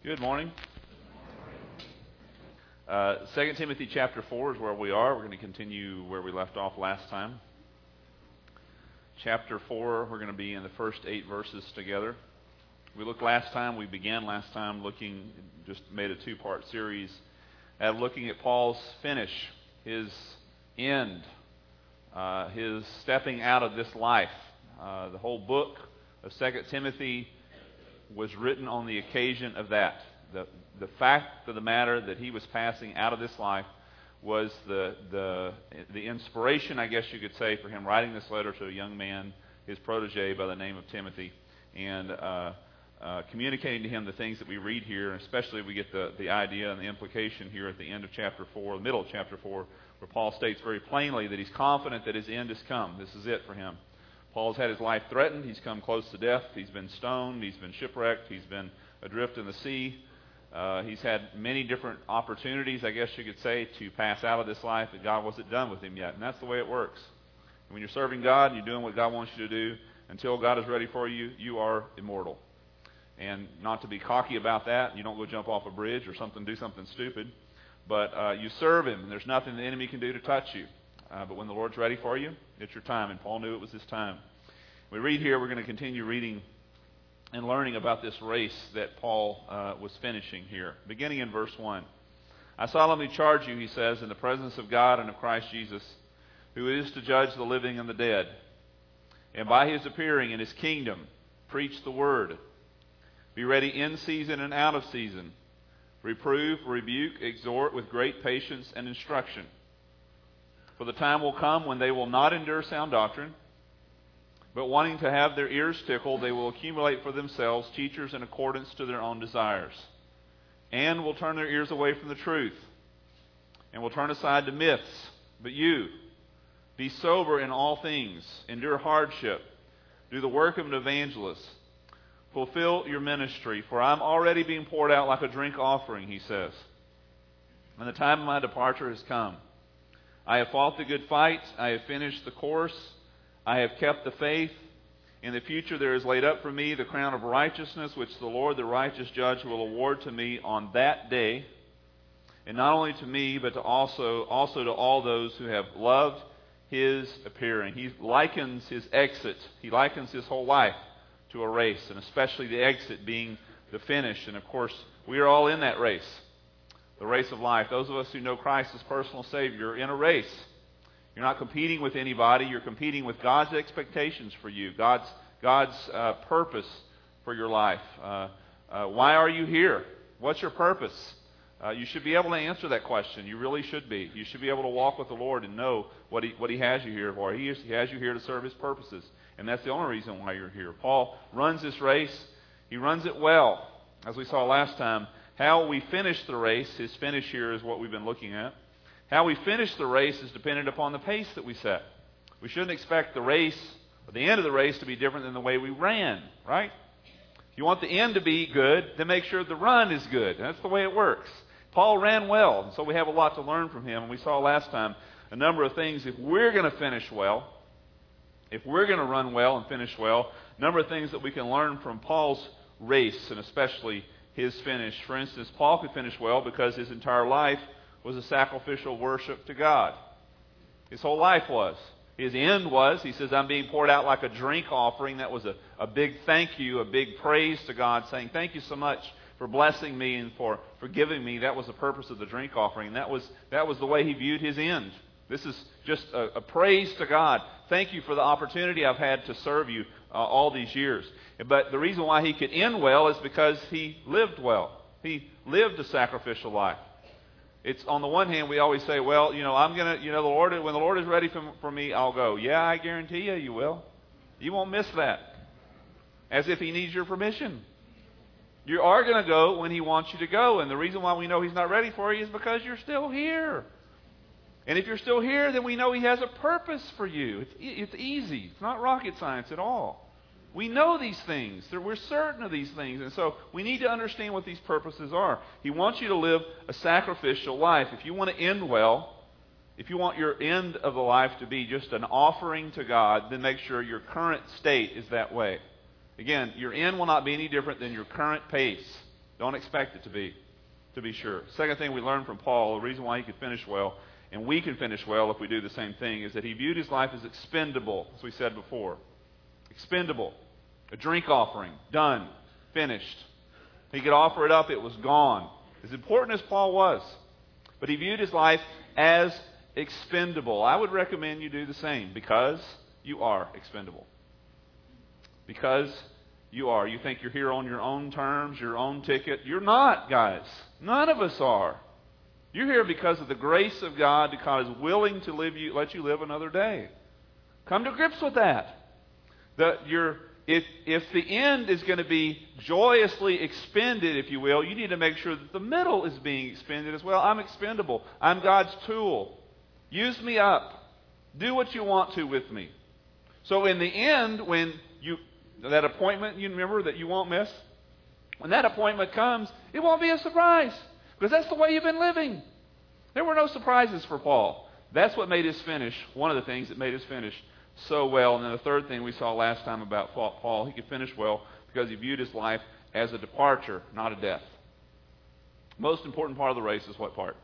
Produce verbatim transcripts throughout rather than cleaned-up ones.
Good morning. Uh, Second Timothy chapter four is where we are. We're going to continue where we left off last time. Chapter four, we're going to be in the first eight verses together. We looked last time, we began last time looking, just made a two-part series, at looking at Paul's finish, his end, uh, his stepping out of this life. Uh, the whole book of Second Timothy was written on the occasion of that. The, the fact of the matter that he was passing out of this life was the, the, the inspiration, I guess you could say, for him writing this letter to a young man, his protege by the name of Timothy, and uh, uh, communicating to him the things that we read here, and especially we get the, the idea and the implication here at the end of chapter four, the middle of chapter four, where Paul states very plainly that he's confident that his end has come. This is it for him. Paul's had his life threatened. He's come close to death. He's been stoned. He's been shipwrecked. He's been adrift in the sea. Uh, he's had many different opportunities, I guess you could say, to pass out of this life, but God wasn't done with him yet. And that's the way it works. When you're serving God and you're doing what God wants you to do, until God is ready for you, you are immortal. And not to be cocky about that, you don't go jump off a bridge or something, do something stupid, but uh, you serve Him, and there's nothing the enemy can do to touch you. Uh, but when the Lord's ready for you, it's your time, and Paul knew it was his time. We read here, we're going to continue reading and learning about this race that Paul uh, was finishing here. Beginning in verse one. I solemnly charge you, he says, in the presence of God and of Christ Jesus, who is to judge the living and the dead, and by His appearing in His kingdom, preach the word. Be ready in season and out of season. Reprove, rebuke, exhort with great patience and instruction. For the time will come when they will not endure sound doctrine, but wanting to have their ears tickled, they will accumulate for themselves teachers in accordance to their own desires, and will turn their ears away from the truth, and will turn aside to myths. But you, be sober in all things, endure hardship, do the work of an evangelist, fulfill your ministry, for I am already being poured out like a drink offering, he says, and the time of my departure has come. I have fought the good fight, I have finished the course, I have kept the faith. In the future there is laid up for me the crown of righteousness, which the Lord, the righteous judge, will award to me on that day. And not only to me, but to also, also to all those who have loved His appearing. He likens His exit, He likens His whole life to a race, and especially the exit being the finish. And of course, we are all in that race, the race of life. Those of us who know Christ as personal Savior are in a race. You're not competing with anybody. You're competing with God's expectations for you, God's God's uh, purpose for your life. Uh, uh, why are you here? What's your purpose? Uh, you should be able to answer that question. You really should be. You should be able to walk with the Lord and know what He what He has you here for. He, is, he has you here to serve His purposes, and that's the only reason why you're here. Paul runs this race. He runs it well, as we saw last time. How we finish the race, his finish here is what we've been looking at. How we finish the race is dependent upon the pace that we set. We shouldn't expect the race, or the end of the race, to be different than the way we ran, right? If you want the end to be good, then make sure the run is good. That's the way it works. Paul ran well, and so we have a lot to learn from him. And we saw last time a number of things. If we're going to finish well, if we're going to run well and finish well, a number of things that we can learn from Paul's race, and especially his finish. For instance, Paul could finish well because his entire life was a sacrificial worship to God. His whole life was. His end was, he says, I'm being poured out like a drink offering. That was a, a big thank you, a big praise to God, saying, thank you so much for blessing me and for forgiving me. That was the purpose of the drink offering. And that was, that was the way he viewed his end. This is just a, a praise to God. Thank you for the opportunity I've had to serve you uh, all these years. But the reason why he could end well is because he lived well. He lived a sacrificial life. It's on the one hand, we always say, well, you know, I'm going to, you know, the Lord, when the Lord is ready for, for me, I'll go. Yeah, I guarantee you, you will. You won't miss that. As if He needs your permission. You are going to go when He wants you to go. And the reason why we know He's not ready for you is because you're still here. And if you're still here, then we know He has a purpose for you. It's, it's easy. It's not rocket science at all. We know these things. We're certain of these things. And so we need to understand what these purposes are. He wants you to live a sacrificial life. If you want to end well, if you want your end of the life to be just an offering to God, then make sure your current state is that way. Again, your end will not be any different than your current pace. Don't expect it to be, to be sure. Second thing we learned from Paul, the reason why he could finish well, and we can finish well if we do the same thing, is that he viewed his life as expendable, as we said before. Expendable. A drink offering. Done. Finished. He could offer it up, it was gone. As important as Paul was. But he viewed his life as expendable. I would recommend you do the same, because you are expendable. Because you are. You think you're here on your own terms, your own ticket. You're not, guys. None of us are. You're here because of the grace of God, that God is willing to live you, let you live another day. Come to grips with that. That you're, if, if the end is going to be joyously expended, if you will, you need to make sure that the middle is being expended as well. I'm expendable. I'm God's tool. Use me up. Do what you want to with me. So in the end, when you, that appointment, you remember that you won't miss? When that appointment comes, it won't be a surprise. Because that's the way you've been living. There were no surprises for Paul. That's what made his finish, one of the things that made his finish so well. And then the third thing we saw last time about Paul, he could finish well because he viewed his life as a departure, not a death. Most important part of the race is what part?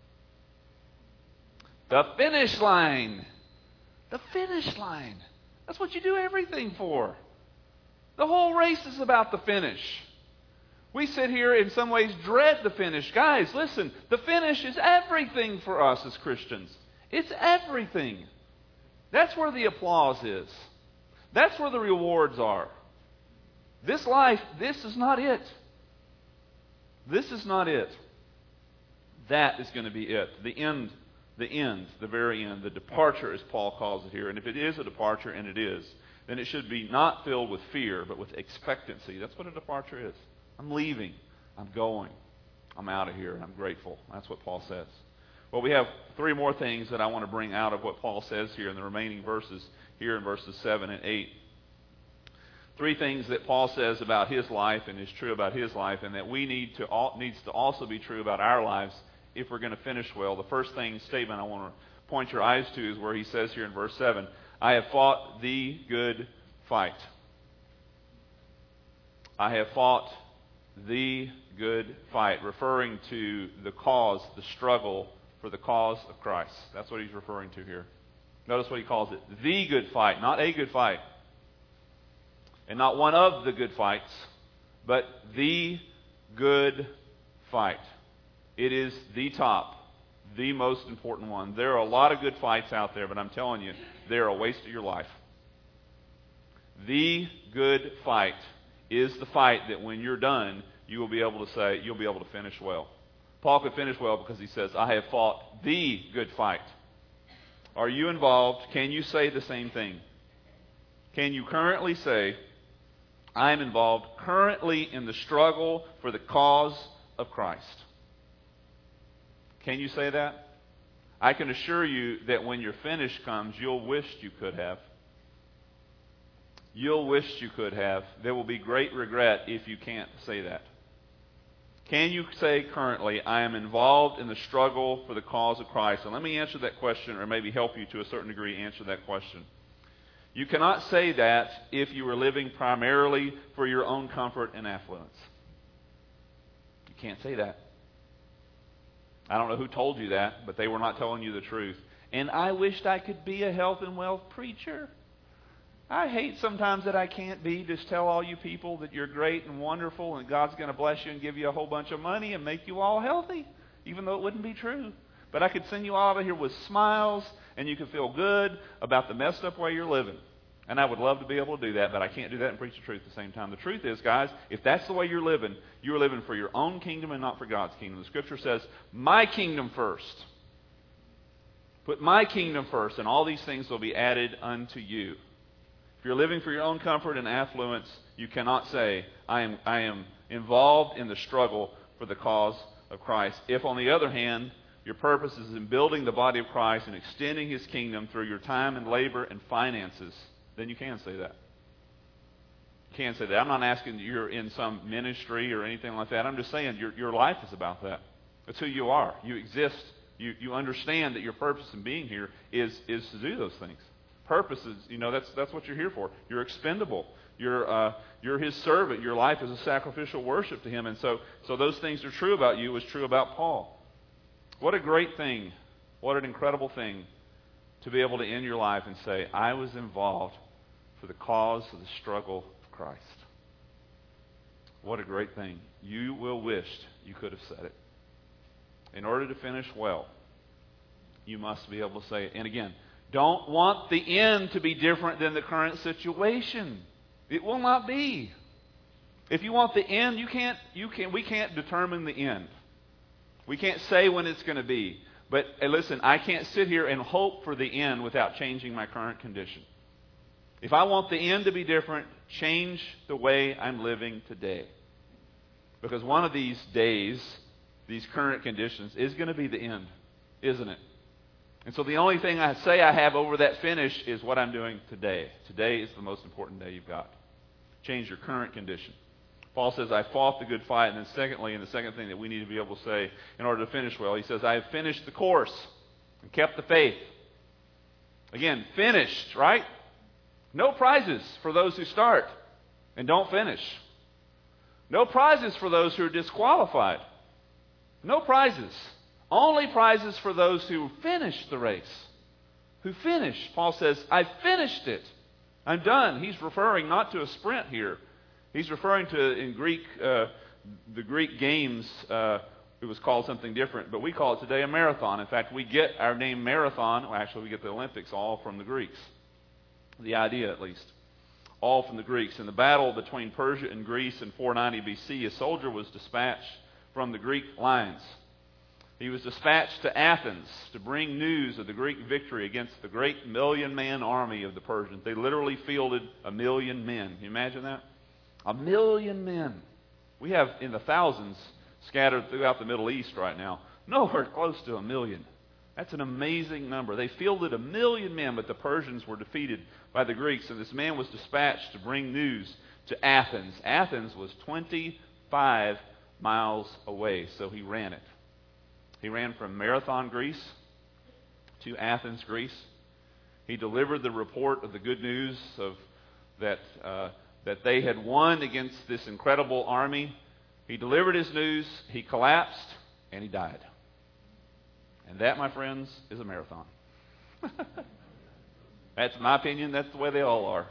The finish line. The finish line. That's what you do everything for. The whole race is about the finish. We sit here in some ways dread the finish. Guys, listen, the finish is everything for us as Christians. It's everything. That's where the applause is. That's where the rewards are. This life, this is not it. This is not it. That is going to be it. The end, the end, the very end, the departure, as Paul calls it here. And if it is a departure, and it is, then it should be not filled with fear, but with expectancy. That's what a departure is. I'm leaving. I'm going. I'm out of here, and I'm grateful. That's what Paul says. Well, we have three more things that I want to bring out of what Paul says here in the remaining verses, here in verses seven and eight. Three things that Paul says about his life and is true about his life, and that we need to needs to also be true about our lives if we're going to finish well. The first thing, statement I want to point your eyes to is where he says here in verse seven, I have fought the good fight. I have fought the good fight, referring to the cause, the struggle for the cause of Christ. That's what he's referring to here. Notice what he calls it. The good fight, not a good fight. And not one of the good fights, but the good fight. It is the top, the most important one. There are a lot of good fights out there, but I'm telling you, they're a waste of your life. The good fight is the fight that when you're done, you will be able to say, you'll be able to finish well. Paul could finish well because he says, I have fought the good fight. Are you involved? Can you say the same thing? Can you currently say, I am involved currently in the struggle for the cause of Christ? Can you say that? I can assure you that when your finish comes, you'll wish you could have. You'll wish you could have. There will be great regret if you can't say that. Can you say currently, I am involved in the struggle for the cause of Christ? And let me answer that question, or maybe help you to a certain degree answer that question. You cannot say that if you are living primarily for your own comfort and affluence. You can't say that. I don't know who told you that, but they were not telling you the truth. And I wished I could be a health and wealth preacher. I hate sometimes that I can't be. Just tell all you people that you're great and wonderful and God's going to bless you and give you a whole bunch of money and make you all healthy, even though it wouldn't be true. But I could send you all out of here with smiles and you could feel good about the messed up way you're living. And I would love to be able to do that, but I can't do that and preach the truth at the same time. The truth is, guys, if that's the way you're living, you're living for your own kingdom and not for God's kingdom. The Scripture says, my kingdom first. Put my kingdom first, and all these things will be added unto you. If you're living for your own comfort and affluence, you cannot say, I am, I am involved in the struggle for the cause of Christ. If, on the other hand, your purpose is in building the body of Christ and extending His kingdom through your time and labor and finances, then you can say that. You can say that. I'm not asking that you're in some ministry or anything like that. I'm just saying your, your life is about that. That's who you are. You exist. You, you understand that your purpose in being here is, is to do those things. purpose is, you know, that's that's what you're here for. You're expendable. You're uh, you're His servant. Your life is a sacrificial worship to Him. And so, so those things are true about you. Is true about Paul. What a great thing. What an incredible thing to be able to end your life and say, I was involved for the cause of the struggle of Christ. What a great thing. You will wish you could have said it. In order to finish well, you must be able to say it. And again, don't want the end to be different than the current situation. It will not be. If you want the end, you can't, you can, we can't determine the end. We can't say when it's going to be. But hey, listen, I can't sit here and hope for the end without changing my current condition. If I want the end to be different, change the way I'm living today. Because one of these days, these current conditions, is going to be the end, isn't it? And so the only thing I say I have over that finish is what I'm doing today. Today is the most important day you've got. Change your current condition. Paul says, I fought the good fight. And then secondly, and the second thing that we need to be able to say in order to finish well, he says, I have finished the course and kept the faith. Again, finished, right? No prizes for those who start and don't finish. No prizes for those who are disqualified. No prizes. Only prizes for those who finish the race. Who finish. Paul says, I finished it. I'm done. He's referring not to a sprint here. He's referring to, in Greek, uh, the Greek games, uh, it was called something different, but we call it today a marathon. In fact, we get our name marathon, well, actually we get the Olympics, all from the Greeks. The idea, at least. All from the Greeks. In the battle between Persia and Greece in four ninety B C, a soldier was dispatched from the Greek lines. He was dispatched to Athens to bring news of the Greek victory against the great million-man army of the Persians. They literally fielded a million men. Can you imagine that? A million men. We have in the thousands scattered throughout the Middle East right now. Nowhere close to a million. That's an amazing number. They fielded a million men, but the Persians were defeated by the Greeks. And this man was dispatched to bring news to Athens. Athens was twenty-five miles away, so he ran it. He ran from Marathon, Greece to Athens, Greece. He delivered the report of the good news of that uh, that they had won against this incredible army. He delivered his news, he collapsed, and he died. And that, my friends, is a marathon. That's my opinion. That's the way they all are.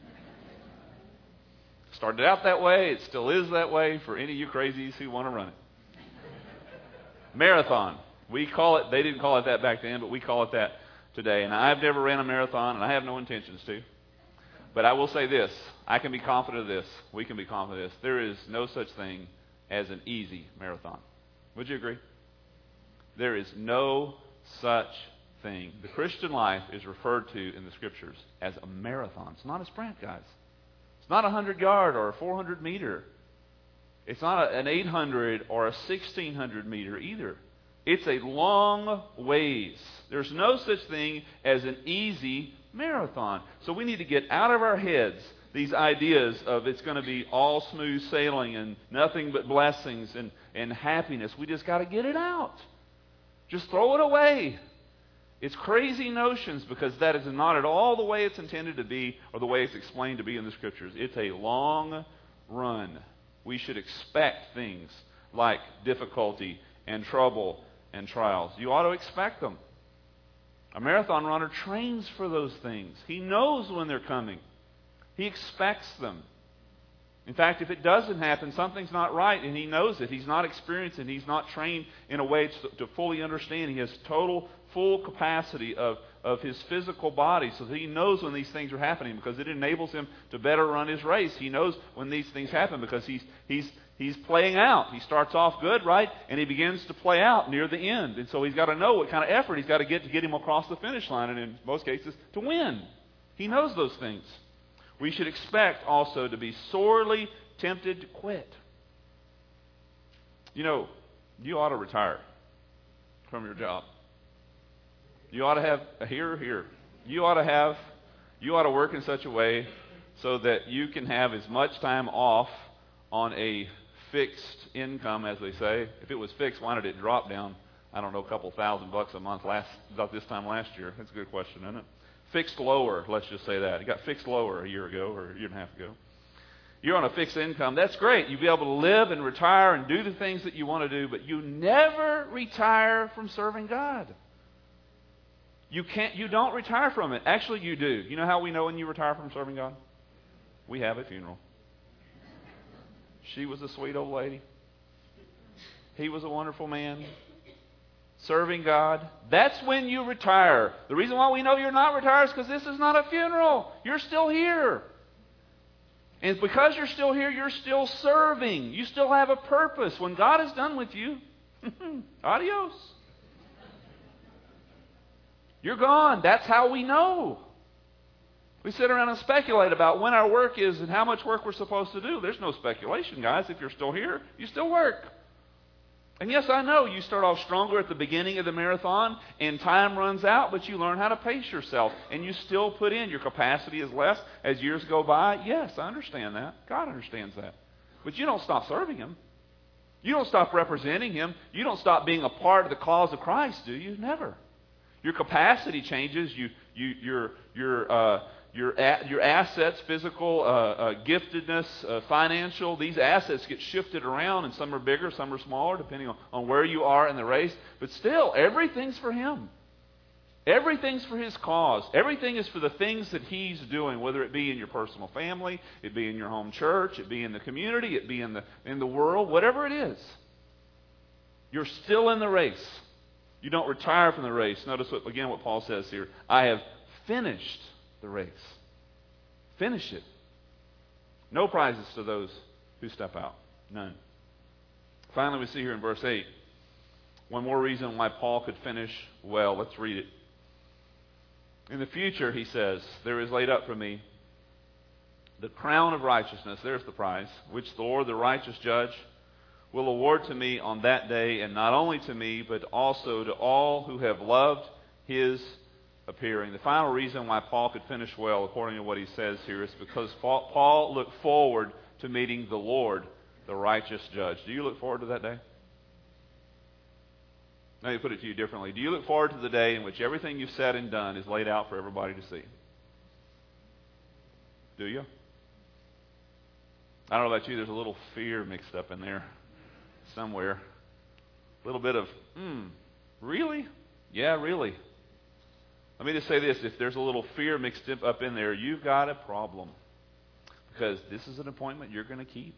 Started out that way. It still is that way for any of you crazies who want to run it. Marathon. We call it, they didn't call it that back then, but we call it that today. And I've never ran a marathon, and I have no intentions to. But I will say this. I can be confident of this. We can be confident of this. There is no such thing as an easy marathon. Would you agree? There is no such thing. The Christian life is referred to in the Scriptures as a marathon. It's not a sprint, guys. It's not a hundred-yard or a four hundred meter. It's not an eight hundred or a sixteen hundred meter either. It's a long ways. There's no such thing as an easy marathon. So we need to get out of our heads these ideas of it's going to be all smooth sailing and nothing but blessings and, and happiness. We just got to get it out. Just throw it away. It's crazy notions because that is not at all the way it's intended to be or the way it's explained to be in the Scriptures. It's a long run. We should expect things like difficulty and trouble and trials. You ought to expect them. A marathon runner trains for those things. He knows when they're coming. He expects them. In fact, if it doesn't happen, something's not right, and he knows it. He's not experienced and he's not trained in a way to, to fully understand. He has total, full capacity of, of his physical body, so that he knows when these things are happening because it enables him to better run his race. He knows when these things happen because he's he's he's playing out. He starts off good, right, and he begins to play out near the end. And so he's got to know what kind of effort he's got to get to get him across the finish line, and in most cases, to win. He knows those things. We should expect also to be sorely tempted to quit. You know, you ought to retire from your job. You ought to have a here or here. You ought to have, you ought to work in such a way so that you can have as much time off on a fixed income, as they say. If it was fixed, why did it drop down, I don't know, a couple thousand bucks a month last about this time last year? That's a good question, isn't it? fixed lower, let's just say that. You got fixed lower a year ago or a year and a half ago. You're on a fixed income. That's great. You'll be able to live and retire and do the things that you want to do, but you never retire from serving God. You can't. You don't retire from it. Actually, you do. You know how we know when you retire from serving God? We have a funeral. She was a sweet old lady. He was a wonderful man. Serving God. That's when you retire. The reason why we know you're not retired is because this is not a funeral. You're still here. And because you're still here, you're still serving. You still have a purpose. When God is done with you, adios. You're gone. That's how we know. We sit around and speculate about when our work is and how much work we're supposed to do. There's no speculation, guys. If you're still here, you still work. And yes, I know you start off stronger at the beginning of the marathon and time runs out, but you learn how to pace yourself and you still put in. Your capacity is less as years go by. Yes, I understand that. God understands that. But you don't stop serving Him. You don't stop representing Him. You don't stop being a part of the cause of Christ, do you? Never. Your capacity changes. You, you, your, your, uh, Your your assets, physical, uh, uh, giftedness, uh, financial, these assets get shifted around, and some are bigger, some are smaller, depending on, on where you are in the race. But still, everything's for Him. Everything's for His cause. Everything is for the things that He's doing, whether it be in your personal family, it be in your home church, it be in the community, it be in the in the world, whatever it is. You're still in the race. You don't retire from the race. Notice what, again what Paul says here. I have finished the race. Finish it. No prizes to those who step out. None. Finally, we see here in verse eight, one more reason why Paul could finish well. Let's read it. In the future, he says, there is laid up for me the crown of righteousness, there's the prize, which the Lord, the righteous judge, will award to me on that day, and not only to me, but also to all who have loved His appearing. The final reason why Paul could finish well, according to what he says here, is because Paul looked forward to meeting the Lord, the righteous judge. Do you look forward to that day? Let me put it to you differently. Do you look forward to the day in which everything you've said and done is laid out for everybody to see? Do you? I don't know about you, there's a little fear mixed up in there somewhere. A little bit of, hmm, really? Yeah, really. Let me just say this, if there's a little fear mixed up in there, you've got a problem. Because this is an appointment you're going to keep.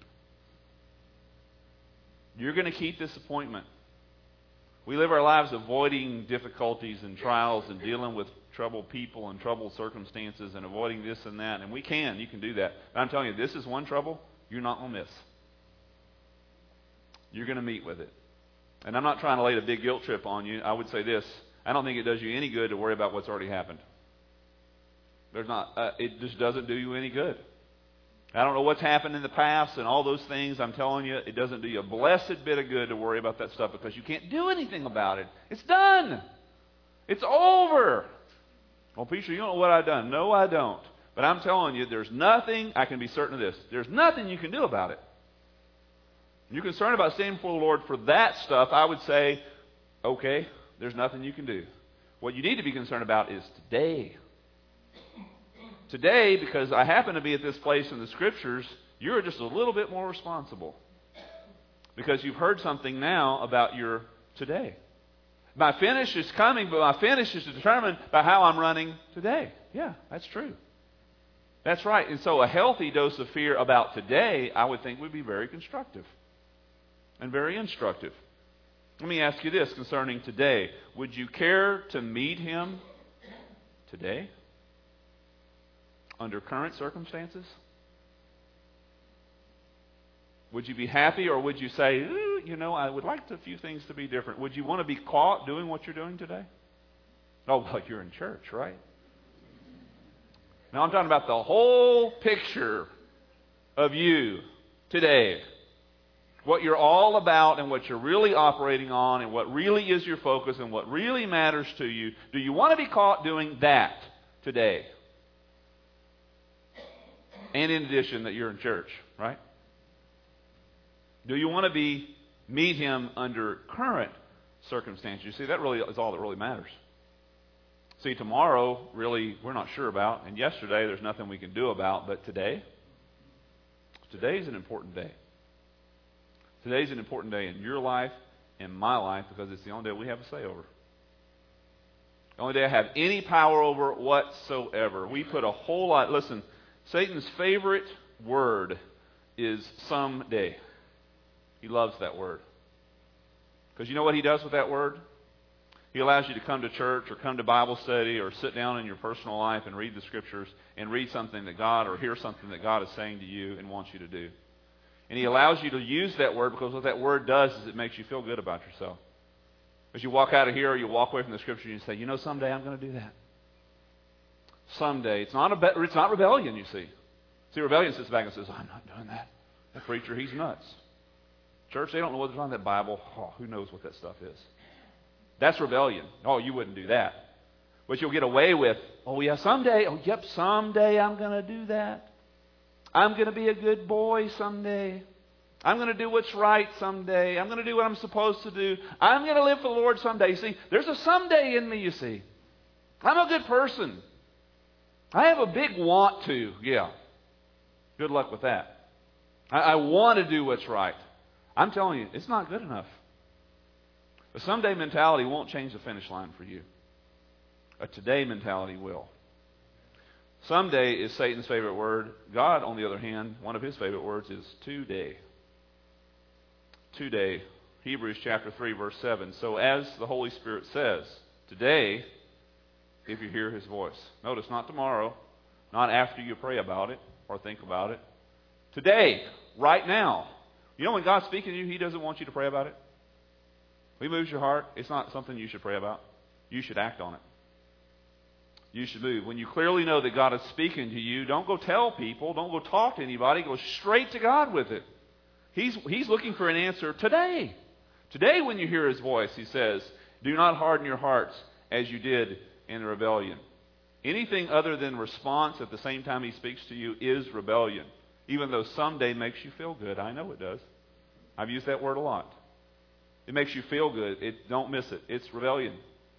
You're going to keep this appointment. We live our lives avoiding difficulties and trials and dealing with troubled people and troubled circumstances and avoiding this and that. And we can, you can do that. But I'm telling you, this is one trouble you're not going to miss. You're going to meet with it. And I'm not trying to lay a big guilt trip on you. I would say this. I don't think it does you any good to worry about what's already happened. There's not. Uh, it just doesn't do you any good. I don't know what's happened in the past and all those things. I'm telling you, it doesn't do you a blessed bit of good to worry about that stuff because you can't do anything about it. It's done. It's over. Well, Peter, you don't know what I've done. No, I don't. But I'm telling you, there's nothing, I can be certain of this, there's nothing you can do about it. You're concerned about standing before the Lord for that stuff, I would say, okay, there's nothing you can do. What you need to be concerned about is today. Today, because I happen to be at this place in the Scriptures, you're just a little bit more responsible. Because you've heard something now about your today. My finish is coming, but my finish is determined by how I'm running today. Yeah, that's true. That's right. And so a healthy dose of fear about today, I would think, would be very constructive and very instructive. Let me ask you this concerning today. Would you care to meet Him today? Under current circumstances? Would you be happy, or would you say, you know, I would like a few things to be different? Would you want to be caught doing what you're doing today? Oh, well, you're in church, right? Now I'm talking about the whole picture of you today. What you're all about and what you're really operating on and what really is your focus and what really matters to you. Do you want to be caught doing that today? And in addition that you're in church, right? Do you want to be meet Him under current circumstances? You see, that really is all that really matters. See, tomorrow, really, we're not sure about. And yesterday, there's nothing we can do about. But today, today's an important day. Today's an important day in your life, in my life, because it's the only day we have a say over. The only day I have any power over whatsoever. We put a whole lot... Listen, Satan's favorite word is someday. He loves that word. Because you know what he does with that word? He allows you to come to church or come to Bible study or sit down in your personal life and read the Scriptures and read something that God or hear something that God is saying to you and wants you to do. And he allows you to use that word because what that word does is it makes you feel good about yourself. As you walk out of here or you walk away from the Scripture and you say, you know, someday I'm going to do that. Someday. It's not, a, it's not rebellion, you see. See, rebellion sits back and says, I'm not doing that. That preacher, he's nuts. Church, they don't know what's on that Bible. Oh, who knows what that stuff is. That's rebellion. Oh, you wouldn't do that. But you'll get away with, oh, yeah, someday. Oh, yep, someday I'm going to do that. I'm going to be a good boy someday. I'm going to do what's right someday. I'm going to do what I'm supposed to do. I'm going to live for the Lord someday. See, there's a someday in me, you see. I'm a good person. I have a big want to. Yeah. Good luck with that. I, I want to do what's right. I'm telling you, it's not good enough. A someday mentality won't change the finish line for you. A today mentality will. Someday is Satan's favorite word. God, on the other hand, one of his favorite words is today. Today. Hebrews chapter three, verse seven. So as the Holy Spirit says, today, if you hear his voice. Notice, not tomorrow, not after you pray about it or think about it. Today, right now. You know when God's speaking to you, he doesn't want you to pray about it. When he moves your heart, it's not something you should pray about. You should act on it. You should move. When you clearly know that God is speaking to you, don't go tell people. Don't go talk to anybody. Go straight to God with it. He's, he's looking for an answer today. Today when you hear his voice, he says, do not harden your hearts as you did in the rebellion. Anything other than response at the same time he speaks to you is rebellion. Even though someday makes you feel good. I know it does. I've used that word a lot. It makes you feel good. It, don't miss it. It's rebellion.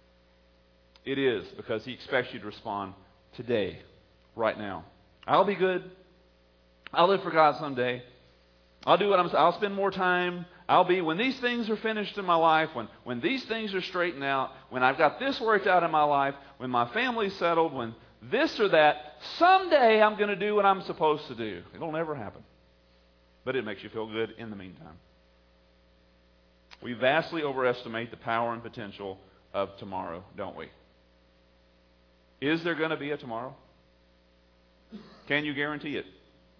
It is, because he expects you to respond today, right now. I'll be good. I'll live for God someday. I'll do what I'm I'll spend more time. I'll be, when these things are finished in my life, when, when these things are straightened out, when I've got this worked out in my life, when my family's settled, when this or that, someday I'm going to do what I'm supposed to do. It'll never happen. But it makes you feel good in the meantime. We vastly overestimate the power and potential of tomorrow, don't we? Is there going to be a tomorrow? Can you guarantee it?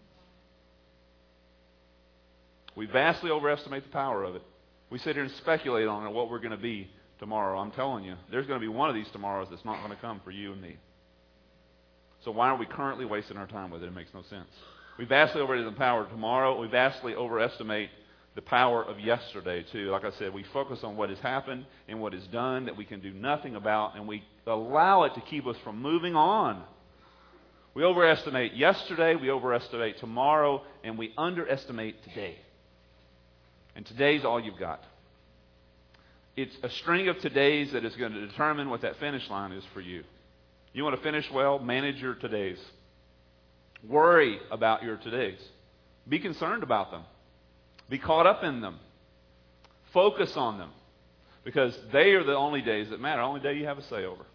We vastly overestimate the power of it. We sit here and speculate on what we're going to be tomorrow. I'm telling you, there's going to be one of these tomorrows that's not going to come for you and me. So why are we currently wasting our time with it? It makes no sense. We vastly overestimate the power of tomorrow. We vastly overestimate the power of yesterday, too. Like I said, we focus on what has happened and what is done that we can do nothing about, and we allow it to keep us from moving on. We overestimate yesterday, we overestimate tomorrow, and we underestimate today. And today's all you've got. It's a string of todays that is going to determine what that finish line is for you. You want to finish well? Manage your todays. Worry about your todays. Be concerned about them. Be caught up in them. Focus on them. Because they are the only days that matter. The only day you have a say over.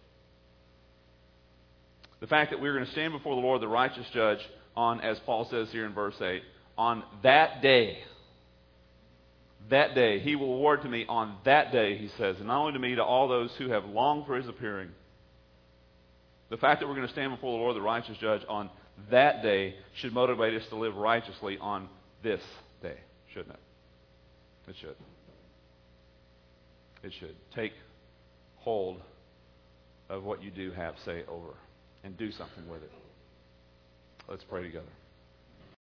The fact that we're going to stand before the Lord, the righteous judge, on, as Paul says here in verse eight, on that day. That day. He will award to me on that day, he says. And not only to me, to all those who have longed for his appearing. The fact that we're going to stand before the Lord, the righteous judge, on that day should motivate us to live righteously on this day, shouldn't it? It should. It should. Take hold of what you do have say over and do something with it. Let's pray together.